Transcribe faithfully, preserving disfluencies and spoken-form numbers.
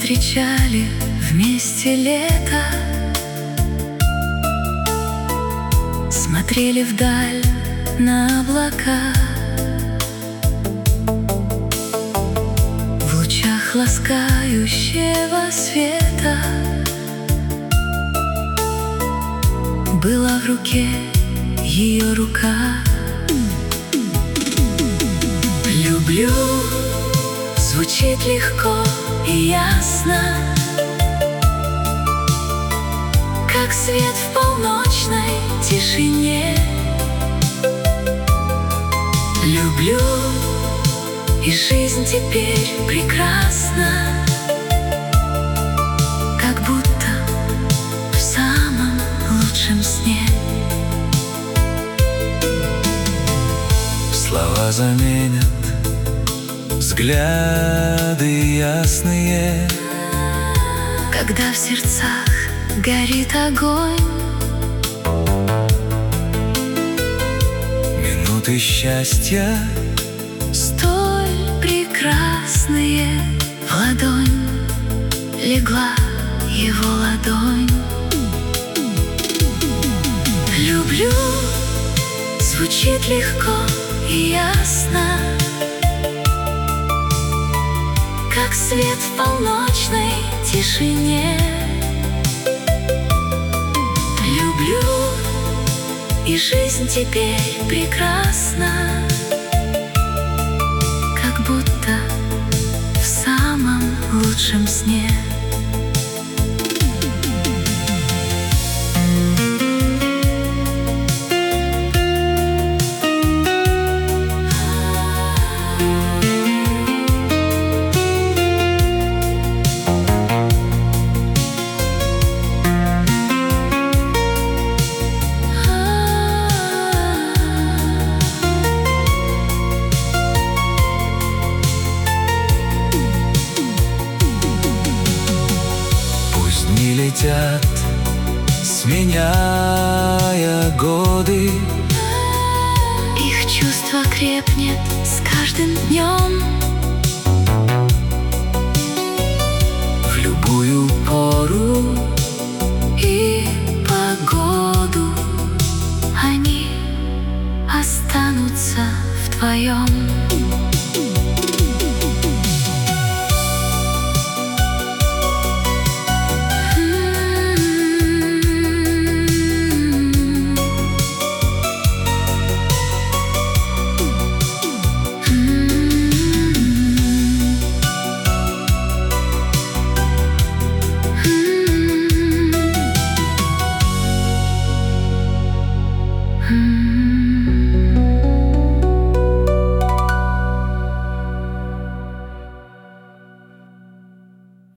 встречали вместе лето, смотрели вдаль на облака. В лучах ласкающего света была в руке ее рука. Люблю звучит легко и ясно, как свет в полночной тишине. Люблю, и жизнь теперь прекрасна, как будто в самом лучшем сне. Слова заменят взгляды ясные, когда в сердцах горит огонь. Минуты счастья столь прекрасные, в ладонь легла его ладонь. Люблю, звучит легко и ясно, как свет в полночной тишине. Люблю, и жизнь теперь прекрасна, как будто в самом лучшем сне. Дни летят, сменяя годы. Их чувство крепнет с каждым днем. В любую пору и погоду они останутся вдвоем.